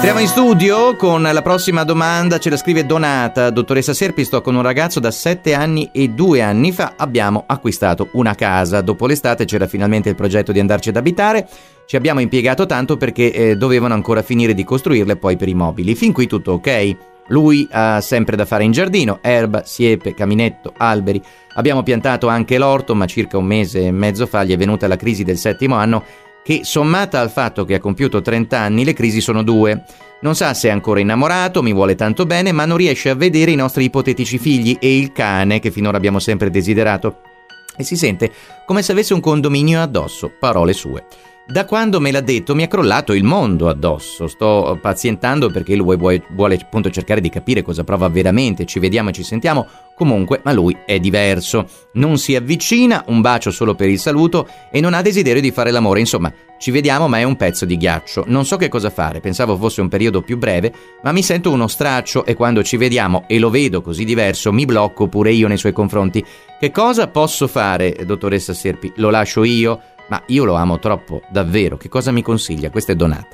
Entriamo in studio con la prossima domanda, ce la scrive Donata. Dottoressa Serpi, sto con un ragazzo da 7 anni e 2 anni fa abbiamo acquistato una casa. Dopo l'estate c'era finalmente il progetto di andarci ad abitare. Ci abbiamo impiegato tanto perché dovevano ancora finire di costruirle poi per i mobili. Fin qui tutto ok. Lui ha sempre da fare in giardino, erba, siepe, caminetto, alberi. Abbiamo piantato anche l'orto, ma circa 1 mese e mezzo fa gli è venuta la crisi del 7° anno che, sommata al fatto che ha compiuto 30 anni, le crisi sono 2. Non sa se è ancora innamorato, mi vuole tanto bene, ma non riesce a vedere i nostri ipotetici figli e il cane che finora abbiamo sempre desiderato. E si sente come se avesse un condominio addosso, parole sue. Da quando me l'ha detto mi è crollato il mondo addosso. Sto pazientando perché lui vuole appunto cercare di capire cosa prova veramente. Ci vediamo e ci sentiamo comunque, ma lui è diverso. Non si avvicina, un bacio solo per il saluto e non ha desiderio di fare l'amore. Insomma, ci vediamo ma è un pezzo di ghiaccio. Non so che cosa fare, pensavo fosse un periodo più breve, ma mi sento uno straccio e quando ci vediamo e lo vedo così diverso mi blocco pure io nei suoi confronti. Che cosa posso fare, dottoressa Serpi? Lo lascio io? Ma io lo amo troppo, davvero. Che cosa mi consiglia? Questa è Donata.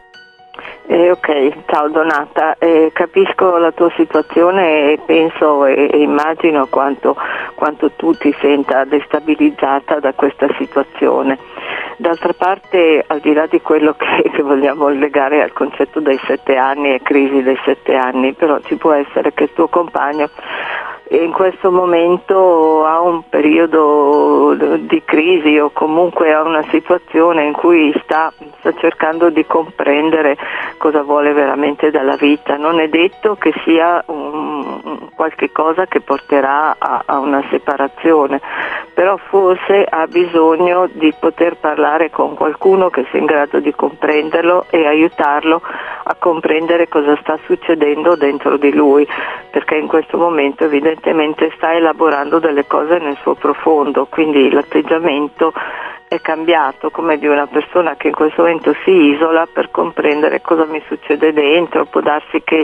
Ok, ciao Donata, capisco la tua situazione e penso e immagino quanto tu ti senta destabilizzata da questa situazione. D'altra parte, al di là di quello che vogliamo legare al concetto dei 7 anni e crisi dei 7 anni, però ci può essere che il tuo compagno in questo momento ha un periodo di crisi o comunque ha una situazione in cui sta cercando di comprendere cosa vuole veramente dalla vita. Non è detto che sia qualche cosa che porterà a una separazione, però forse ha bisogno di poter parlare con qualcuno che sia in grado di comprenderlo e aiutarlo a comprendere cosa sta succedendo dentro di lui, perché in questo momento evidentemente sta elaborando delle cose nel suo profondo, quindi l'atteggiamento è cambiato, come di una persona che in questo momento si isola per comprendere cosa mi succede dentro. Può darsi che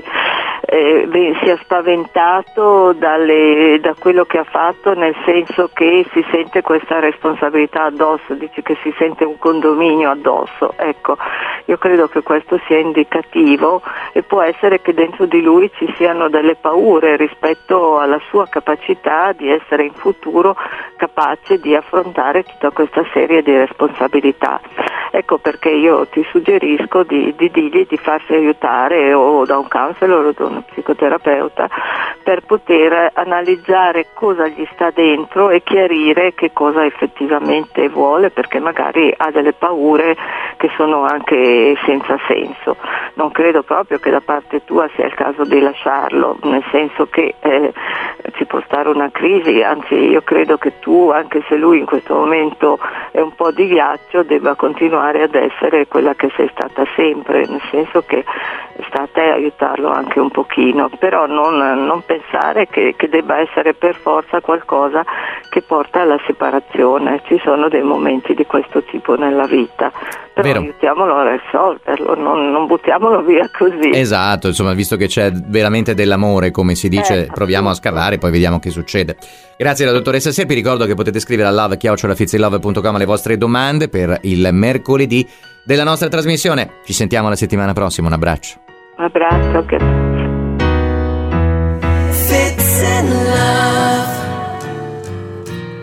sia spaventato da quello che ha fatto, nel senso che si sente questa responsabilità addosso, dice che si sente un condominio addosso. Ecco, io credo che questo sia indicativo e può essere che dentro di lui ci siano delle paure rispetto alla sua capacità di essere in futuro capace di affrontare tutta questa serie di responsabilità. Ecco perché io ti suggerisco di dirgli di farsi aiutare o da un counselor o da uno psicoterapeuta per poter analizzare cosa gli sta dentro e chiarire che cosa effettivamente vuole, perché magari ha delle paure che sono anche senza senso. Non credo proprio che da parte tua sia il caso di lasciarlo, nel senso che ci può stare una crisi, anzi io credo che tu, anche se lui in questo momento è un po' di ghiaccio, debba continuare ad essere quella che sei stata sempre, nel senso che sta a te aiutarlo anche un pochino, però non pensare che debba essere per forza qualcosa che porta alla separazione. Ci sono dei momenti di questo tipo nella vita, però Vero. aiutiamolo a risolverlo, non buttiamolo via così. Esatto, insomma, visto che c'è veramente dell'amore, come si dice, proviamo a scavare, poi vediamo che succede. Grazie alla dottoressa Serpi, ricordo che potete scrivere a love@fizilove.com le vostre domande per il mercoledì della nostra trasmissione. Ci sentiamo la settimana prossima, un abbraccio. Un abbraccio.